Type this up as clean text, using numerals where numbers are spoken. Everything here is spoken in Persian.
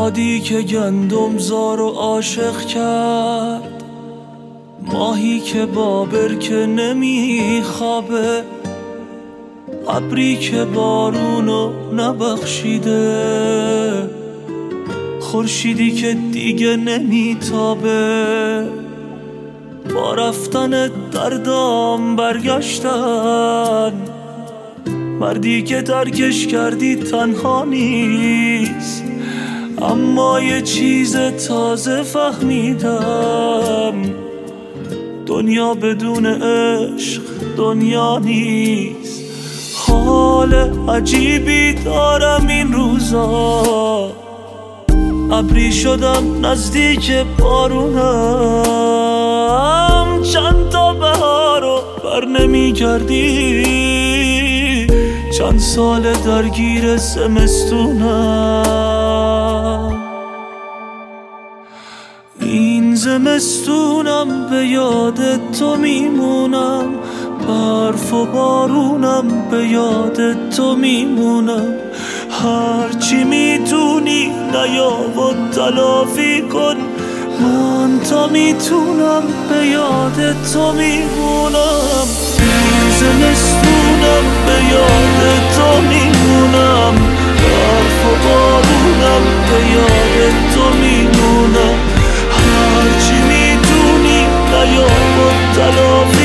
بادی که گندم زار و عاشق کرد، ماهی که با برکه نمیخوابه، ابری که بارونو نبخشیده، خورشیدی که دیگه نمیتابه. با رفتن دردام برگشتن، مردی که ترکش کردی تنها نیست، اما یه چیز تازه فهمیدم، دنیا بدون عشق دنیا نیست. حال عجیبی دارم این روزا، ابری شدم نزدیک بارونم، چند تا بهارو بر نمی کردی، چند سال درگیر زمستونم. این زمستونم به یاد تو میمونم، برف و بارونم به یاد تو میمونم. هرچی میتونی نیا و تلافی کن، من تا میتونم به یاد تو میمونم. این زمستونم به یاد تو میمونم، برف و بارونم به یاد تو میمونم. هرچی میتونی نیا و تلافی